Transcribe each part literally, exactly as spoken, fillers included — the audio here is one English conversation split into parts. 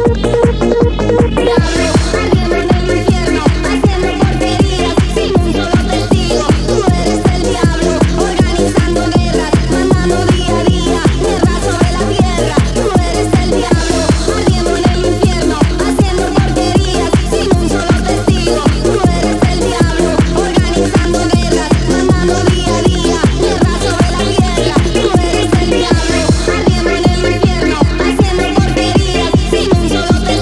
Haciendo porquerías sin un solo testigo.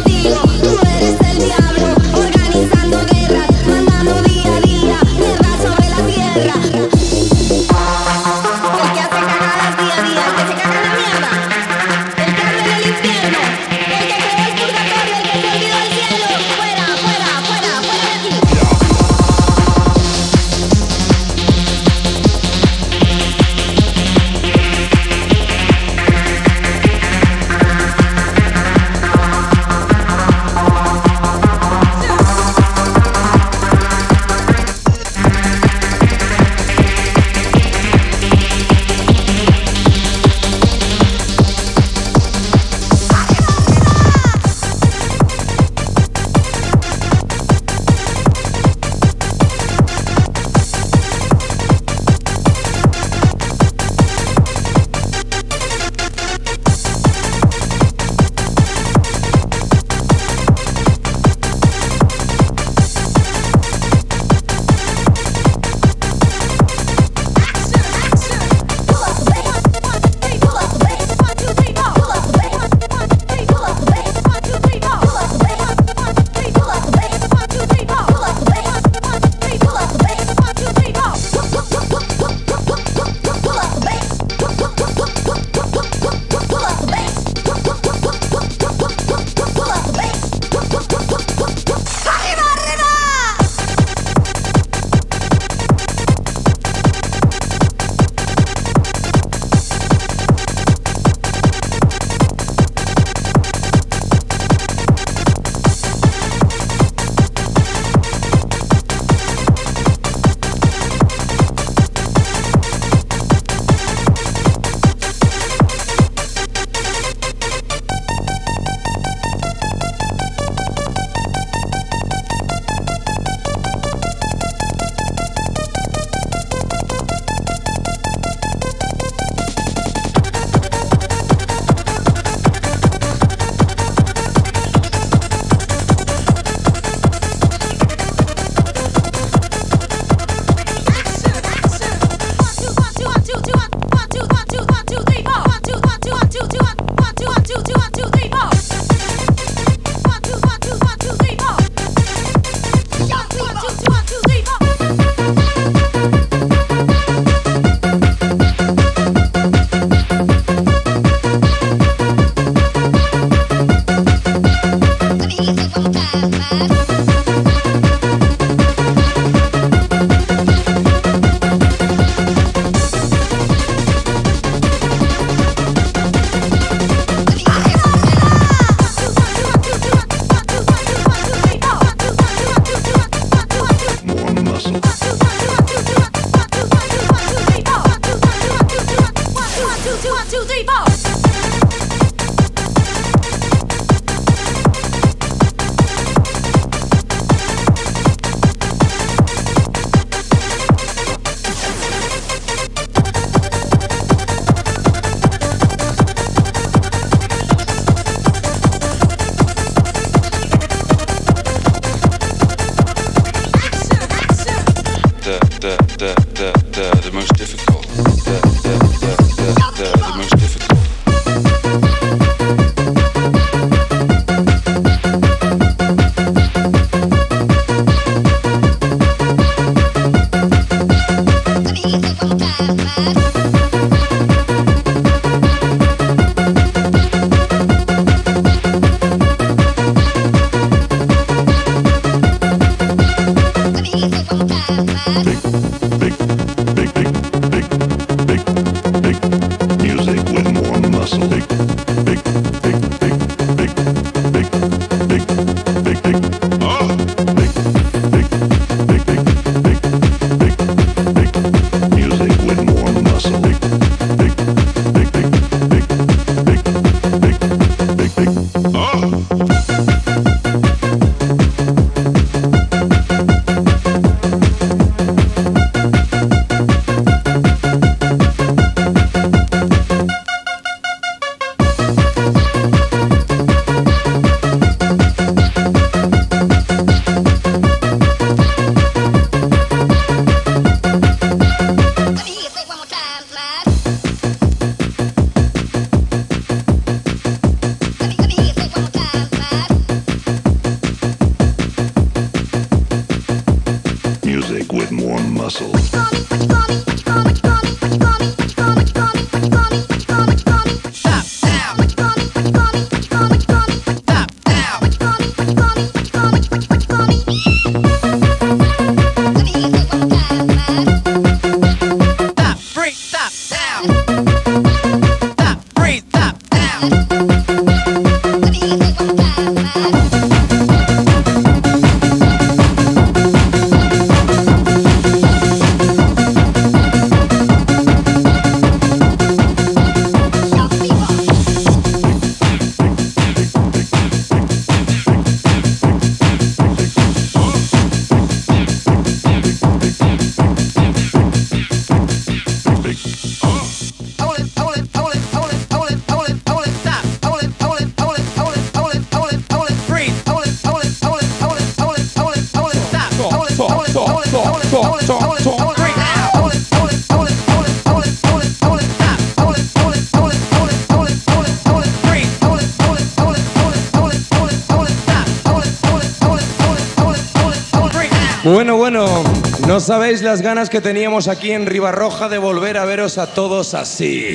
Bueno, bueno, no sabéis las ganas que teníamos aquí en Ribarroja de volver a veros a todos así.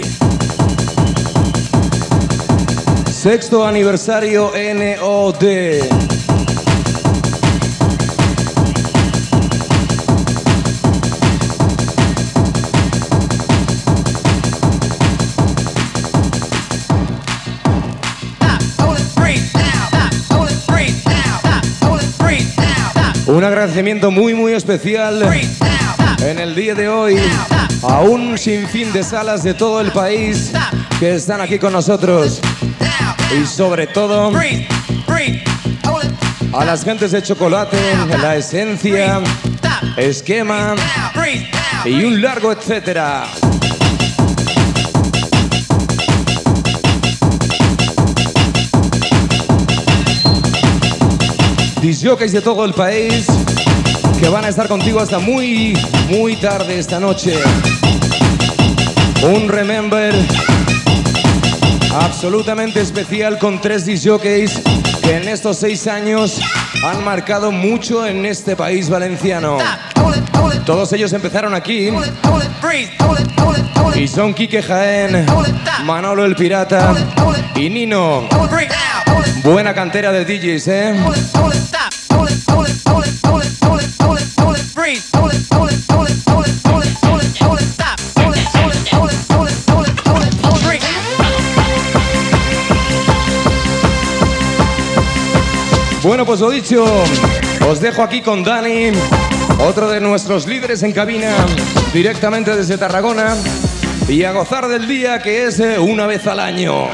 Sexto aniversario N O D. Un agradecimiento muy muy especial en el día de hoy a un sinfín de salas de todo el país que están aquí con nosotros y sobre todo a las gentes de Chocolate, La Esencia, Esquema y un largo etcétera. Disjockeys de todo el país que van a estar contigo hasta muy, muy tarde esta noche. Un remember absolutamente especial con tres disjockeys que en estos seis años han marcado mucho en este país valenciano. Todos ellos empezaron aquí y son Quique Jaén, Manolo el Pirata y Nino. Buena cantera de D Js, ¿eh? Bueno, pues lo dicho, os dejo aquí con Dani, otro de nuestros líderes en cabina, directamente desde Tarragona, y a gozar del día que es una vez al año.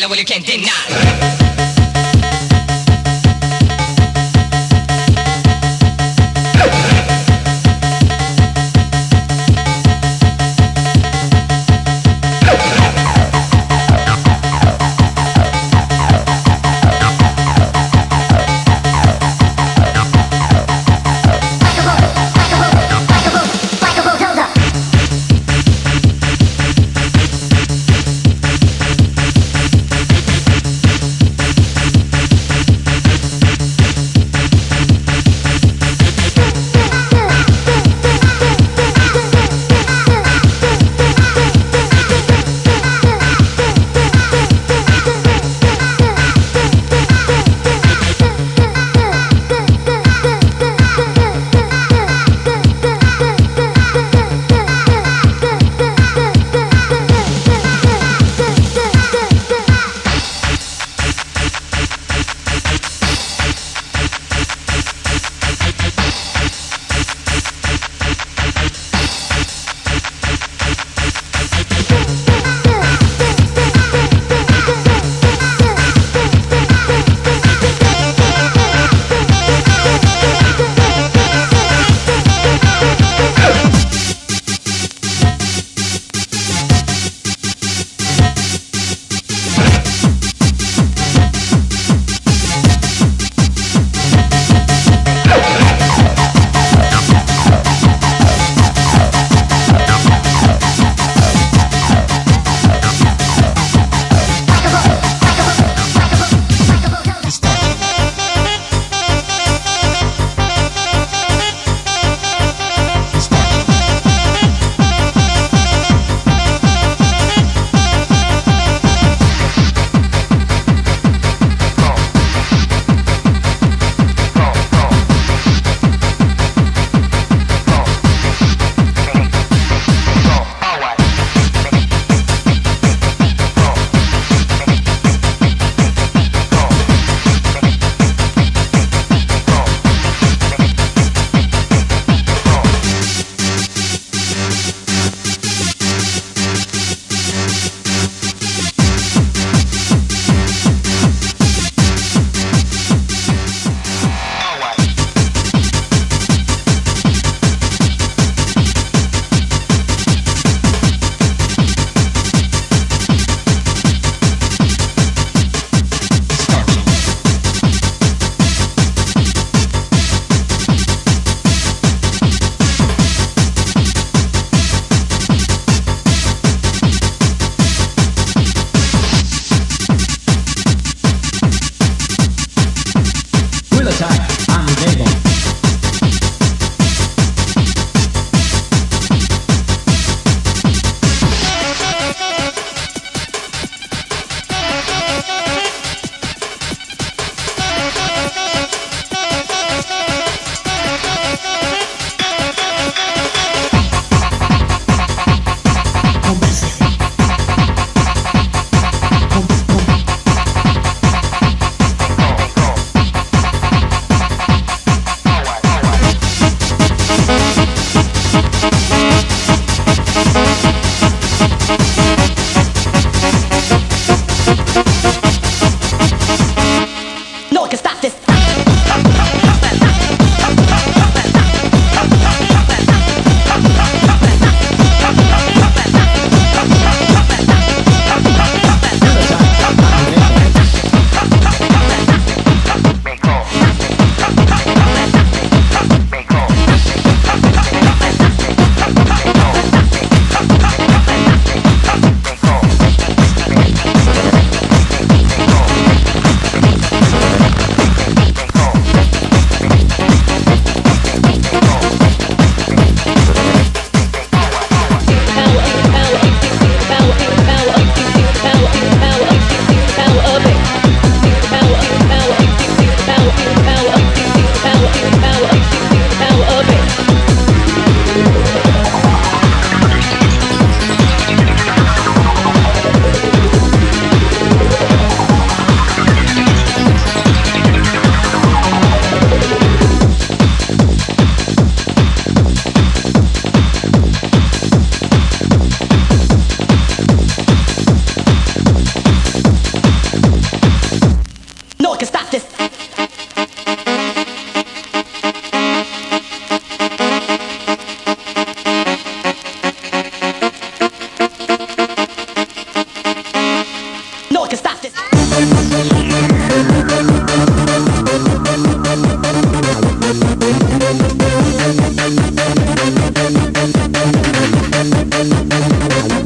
Girl, well, you can't deny.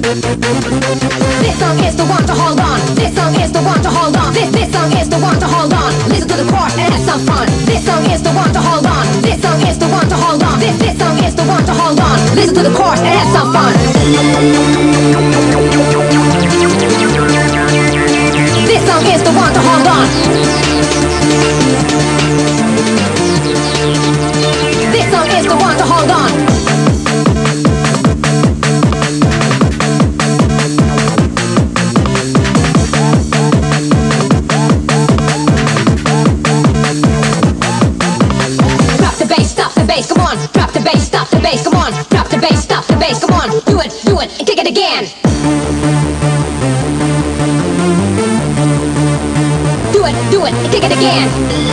This song is the one to hold on. This song is the one to hold on. This this song is the one to hold on. Listen to the chorus and have some fun. This song is the one to hold on. This song is the one to hold on. This this song is the one to hold on. Listen to the chorus and have some fun. This song is the one to hold on. This song is the one to hold on. Come on, drop the bass, stop the bass, come on, drop the bass, stop the bass, come on, do it, do it, and kick it again. Do it, do it, and kick it again.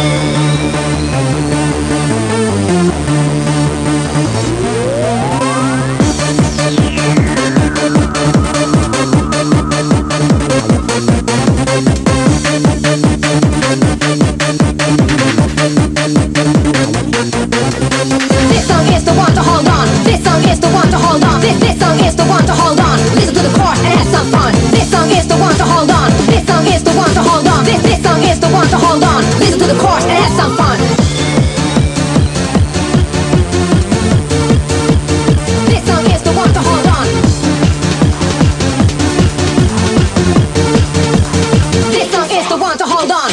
This song is the one to hold on. This song is the one to hold on. This this song is the one to hold on. Listen to the chorus and have some fun. This song is the one to hold on. This song is the one to hold on. This this song is the one to hold on. Listen to the chorus and have some fun. This song is the one to hold on. This song is the one to hold on.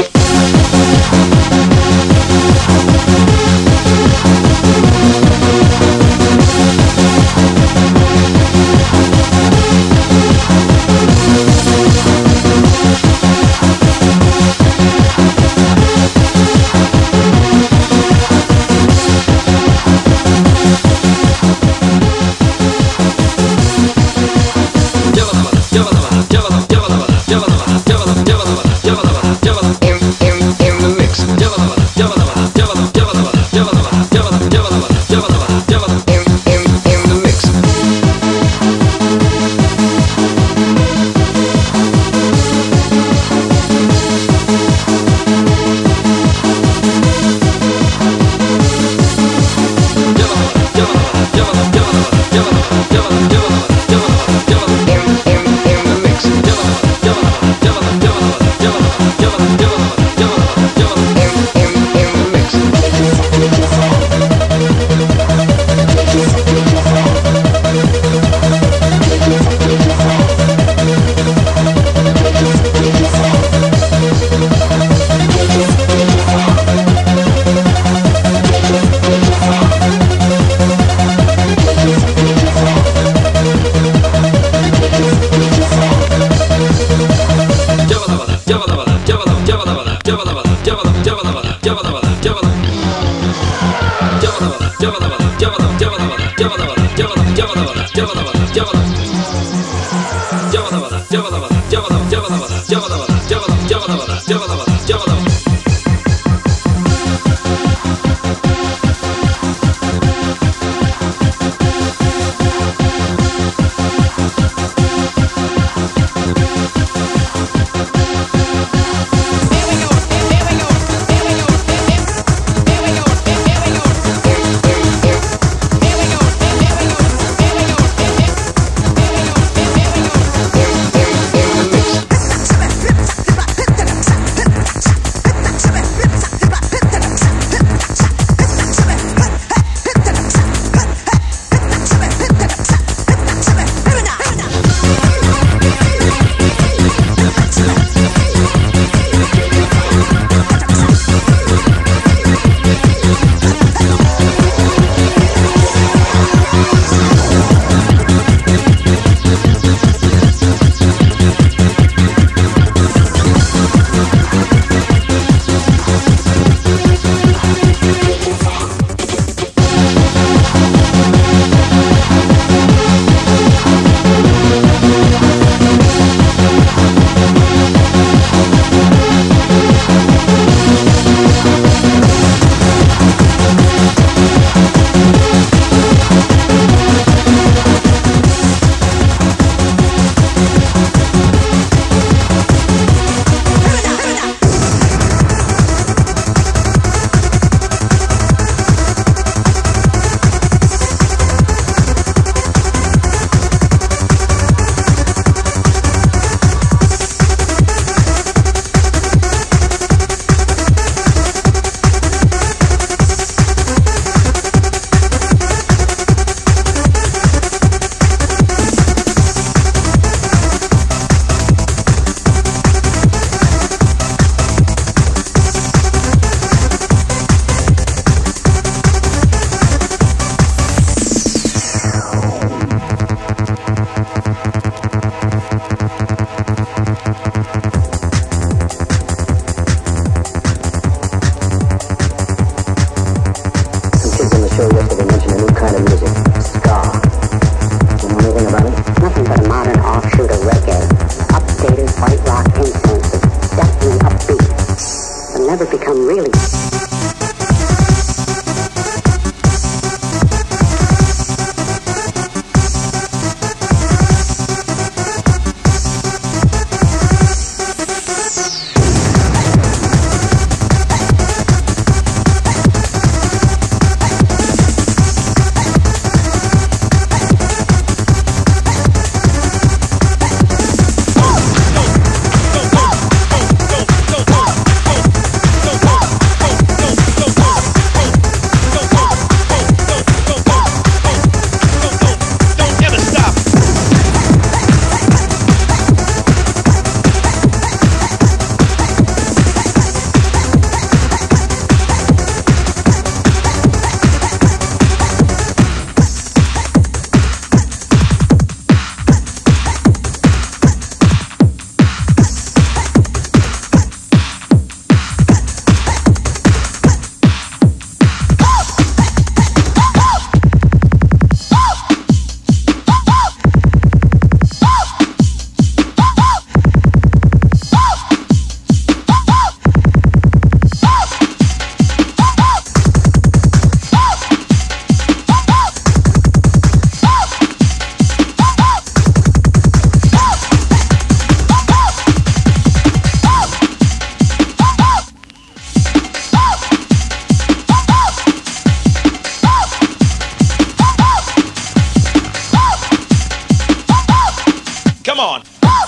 Come on.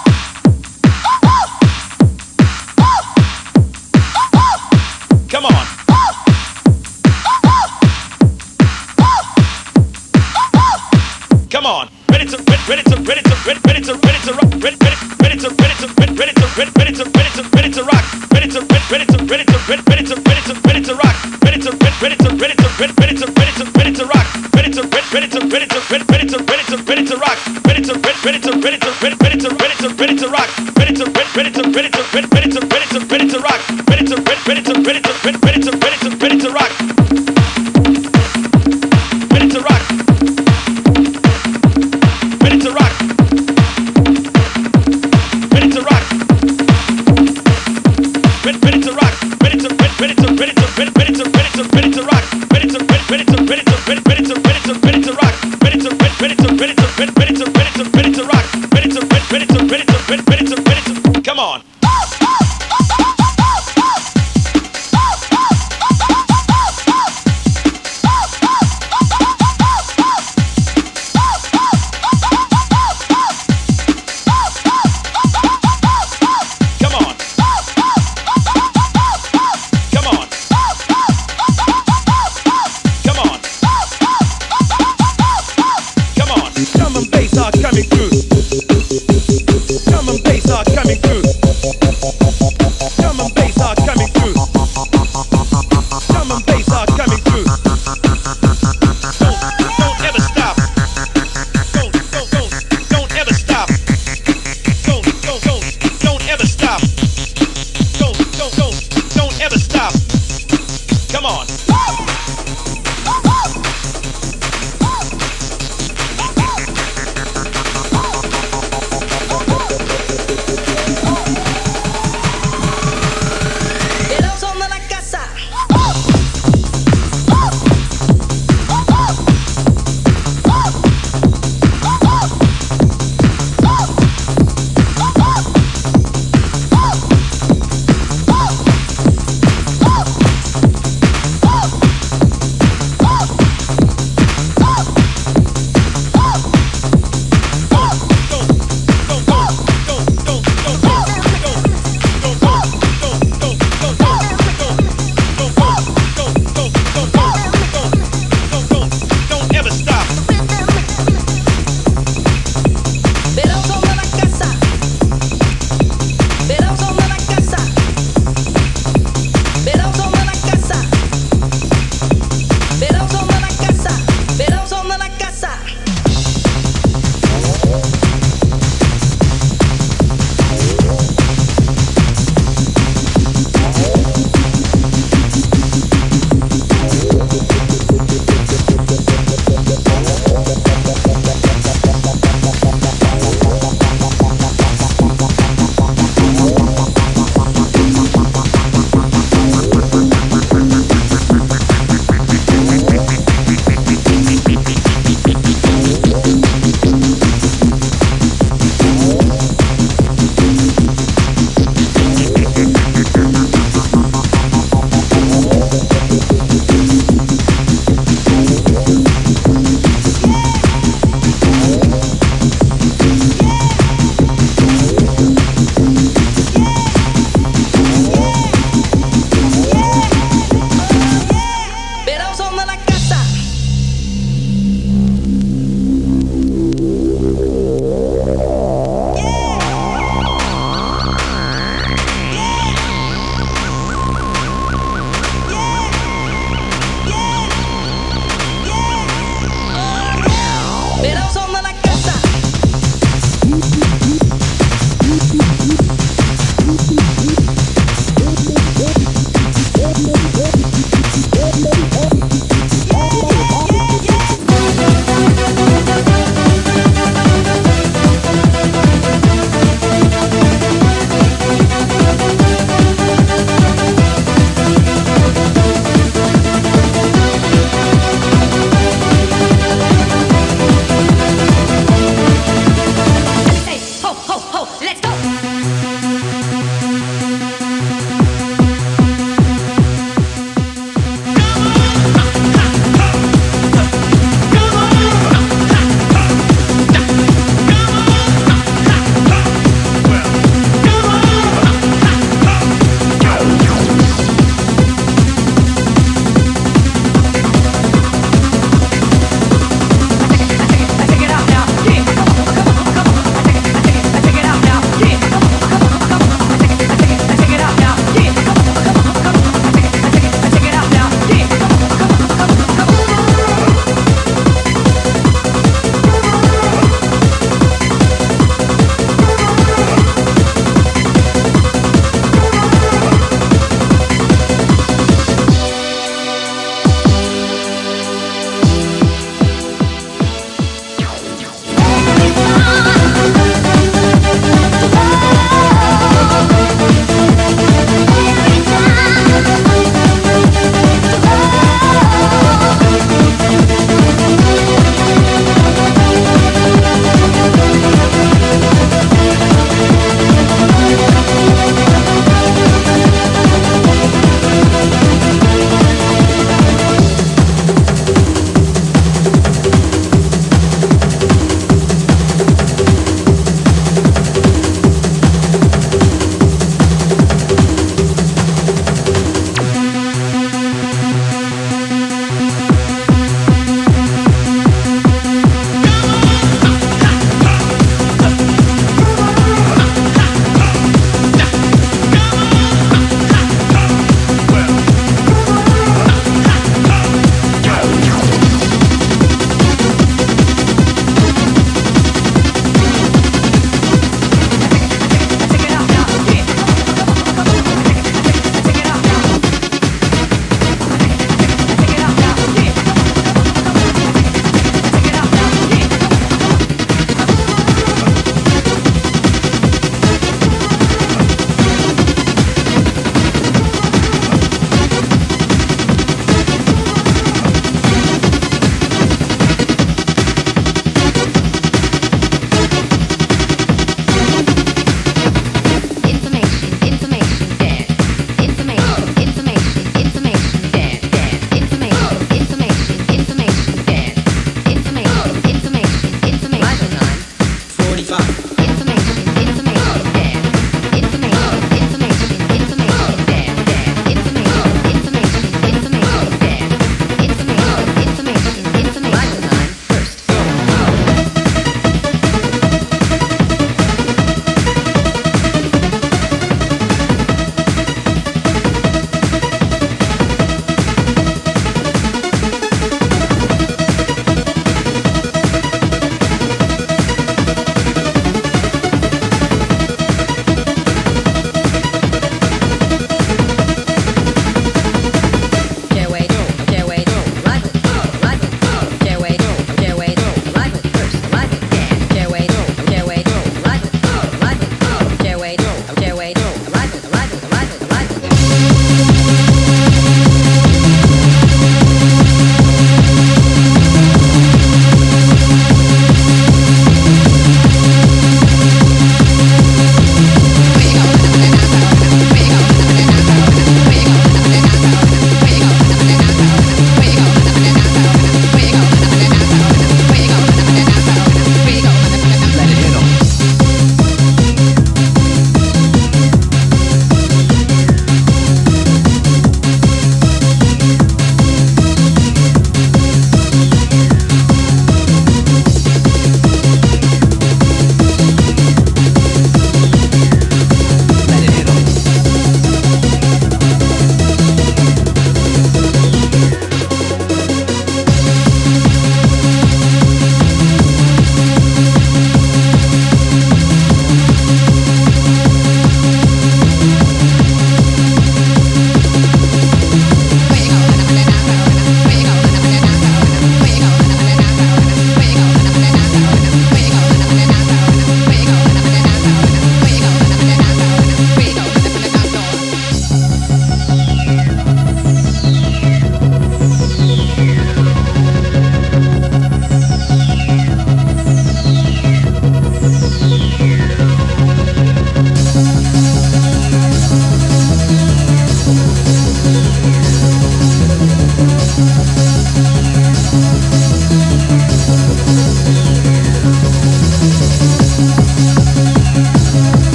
Come on. Come on. Ready to ready to ready to ready ready to ready to rock. Ready ready ready to ready to ready ready to ready ready to ready to ready to rock. Ready to ready ready to ready to ready ready to ready to ready to rock. Ready to ready ready to ready to ready ready to ready to ready to rock. Ready to ready ready to ready to ready ready to ready to ready to rock. Ready to ready ready to ready to ready ready to ready to ready to rock. Ready to ready ready to ready to ready ready to ready to ready to rock. Ready to ready ready to ready to ready ready to ready to ready to rock. Ready to rock. Ready to rock. Ready to rock. Ready ready to rock. Ready to ready ready to ready to ready ready to ready to ready to rock. Ready to ready ready to ready to ready ready to ready to ready to rock. Ready to ready ready to ready to ready ready to ready to ready to rock. Ready to ready ready to ready to ready ready to ready to come on.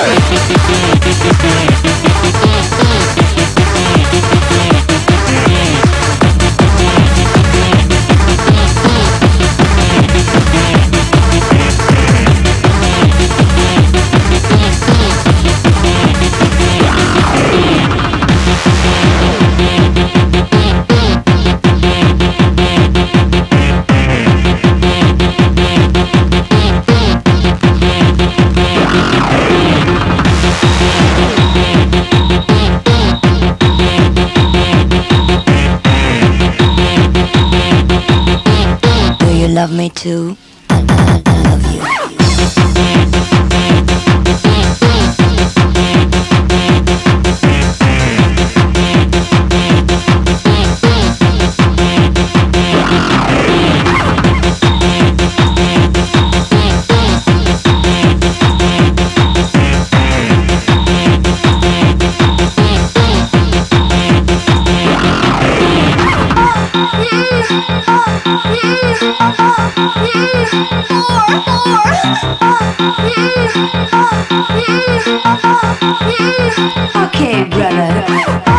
Love me too. I, I, I love you. Okay, brother.